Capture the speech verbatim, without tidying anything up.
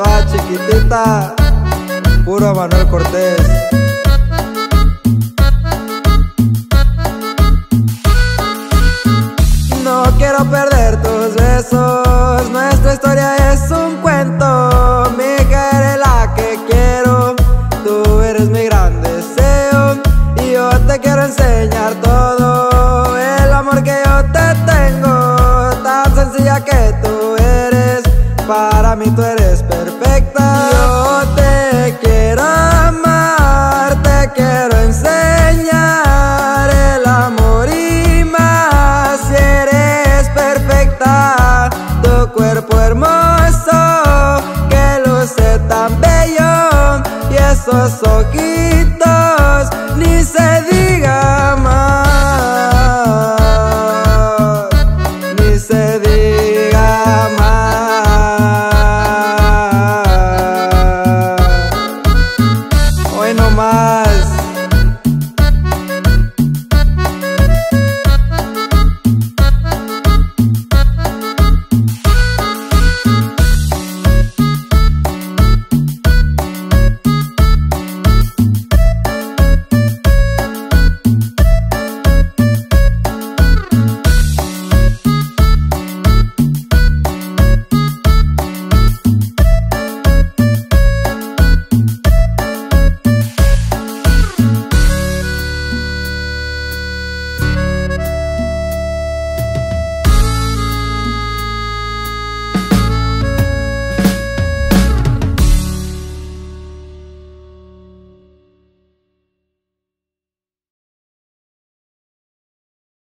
va, chiquitita. Puro Manuel Cortés. No quiero perder tus besos, nuestra historia es un cuento. Mi hija eres la que quiero, tú eres mi gran deseo. Y yo te quiero enseñar todo el amor que yo te tengo. Tan sencilla que tú eres, para mí tú eres perfecta. Yo te quiero amar, te quiero enseñar el amor y más. Si eres perfecta, tu cuerpo hermoso que luce tan bello y esos ojitos